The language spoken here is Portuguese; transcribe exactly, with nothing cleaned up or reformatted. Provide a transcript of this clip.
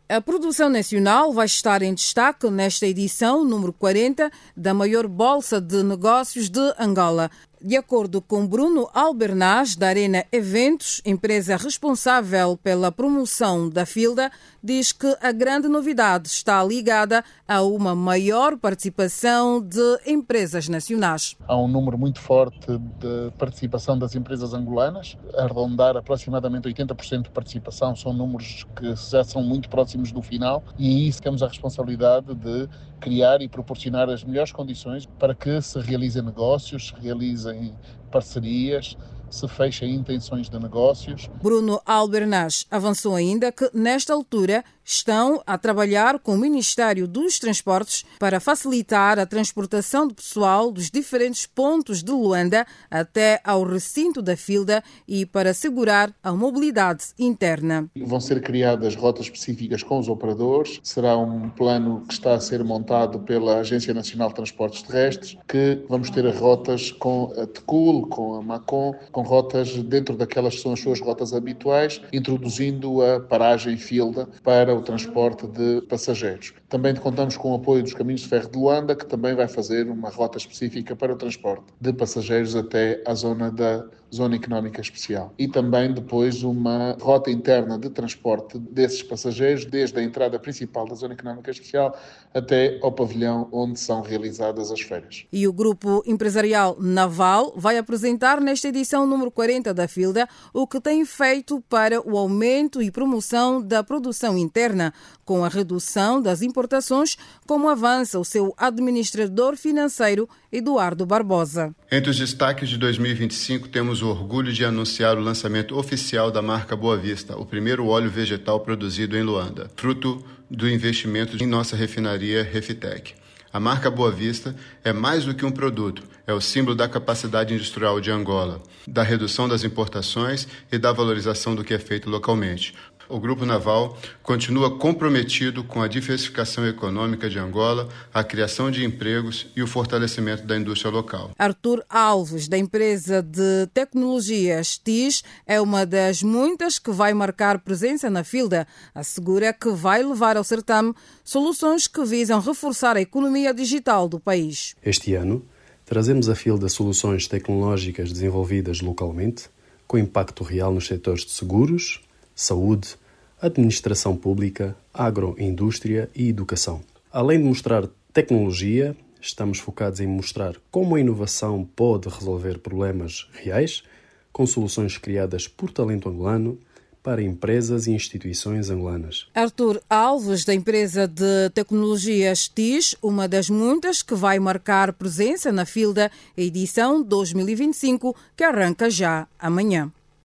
A produção nacional vai estar em destaque nesta edição número quarenta da maior Bolsa de Negócios de Angola. De acordo com Bruno Albernaz, da Arena Eventos, empresa responsável pela promoção da FILDA, diz que a grande novidade está ligada a uma maior participação de empresas nacionais. Há um número muito forte de participação das empresas angolanas, a arredondar aproximadamente oitenta por cento de participação, são números que já são muito próximos do final, e aí temos a responsabilidade de criar e proporcionar as melhores condições para que se realizem negócios, se realizem parcerias, se fechem intenções de negócios. Bruno Albernaz avançou ainda que, nesta altura, estão a trabalhar com o Ministério dos Transportes para facilitar a transportação de pessoal dos diferentes pontos de Luanda até ao recinto da FILDA e para assegurar a mobilidade interna. Vão ser criadas rotas específicas com os operadores, será um plano que está a ser montado pela Agência Nacional de Transportes Terrestres, que vamos ter as rotas com a Tecul, com a Macon, com rotas dentro daquelas que são as suas rotas habituais, introduzindo a paragem FILDA para o transporte de passageiros. Também contamos com o apoio dos Caminhos de Ferro de Luanda, que também vai fazer uma rota específica para o transporte de passageiros até à zona da Zona Económica Especial. E também depois uma rota interna de transporte desses passageiros, desde a entrada principal da Zona Económica Especial até ao pavilhão onde são realizadas as feiras. E o Grupo Empresarial Naval vai apresentar nesta edição número quarenta da FILDA o que tem feito para o aumento e promoção da produção interna, com a redução das importações, como avança o seu administrador financeiro, Eduardo Barbosa. Entre os destaques de dois mil e vinte e cinco, temos o orgulho de anunciar o lançamento oficial da marca Boa Vista, o primeiro óleo vegetal produzido em Luanda, fruto do investimento em nossa refinaria Refitec. A marca Boa Vista é mais do que um produto, é o símbolo da capacidade industrial de Angola, da redução das importações e da valorização do que é feito localmente. O Grupo Naval continua comprometido com a diversificação econômica de Angola, a criação de empregos e o fortalecimento da indústria local. Arthur Alves, da empresa de tecnologias T I S, é uma das muitas que vai marcar presença na FILDA. Assegura que vai levar ao certame soluções que visam reforçar a economia digital do país. Este ano, trazemos à FILDA soluções tecnológicas desenvolvidas localmente, com impacto real nos setores de seguros, saúde, administração pública, agroindústria e educação. Além de mostrar tecnologia, estamos focados em mostrar como a inovação pode resolver problemas reais, com soluções criadas por talento angolano para empresas e instituições angolanas. Arthur Alves, da empresa de tecnologias T I S, uma das muitas que vai marcar presença na FILDA, edição dois mil e vinte e cinco, que arranca já amanhã.